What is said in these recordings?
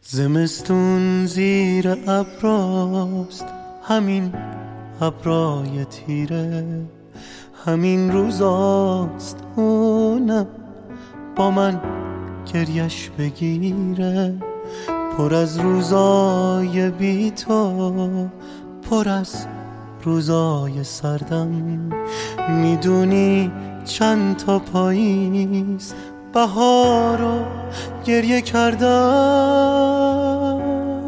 زمستون زیر ابراست، همین ابرای تیره، همین روزاست اونم با من گریش بگیره. پر از روزای بی تو، پر از روزای سردم. میدونی چند تا پاییز بهار رو گریه کردم.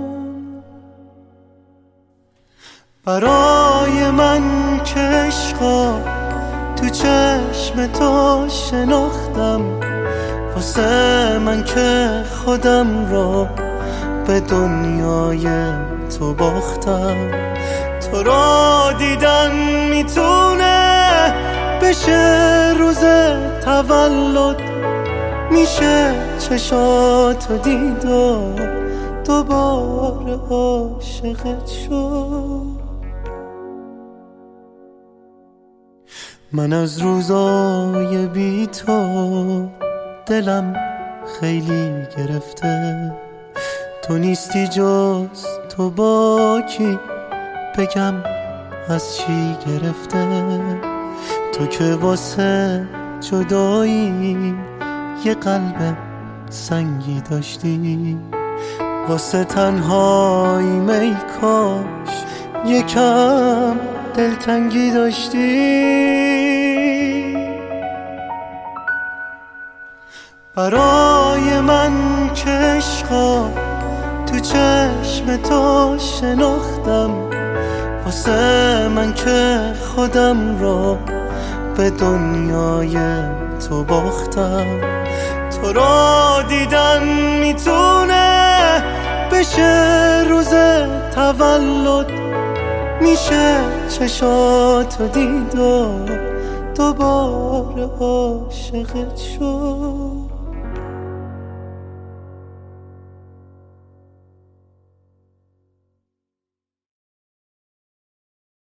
برای من که عشقا تو چشم تو شناختم، واسه من که خودم رو به دنیای تو باختم. تو رو دیدن میتونه بشه روز تولد، میشه چشاتو دید و دوباره عاشقت شد. من از روزای بی تو دلم خیلی گرفته. تو نیستی جز تو، با کی بگم از چی گرفته؟ تو که واسه جدایی یه قلب سنگی داشتی، واسه تنهایی می کاش یکم دلتنگی داشتی. برای من که عشقا تو چشم تو شناختم، واسه من که خودم رو به دنیای تو باختم. تو رو دیدن میتونه بشه روز تولد، میشه چشاتو دید و دوباره عاشقت شد.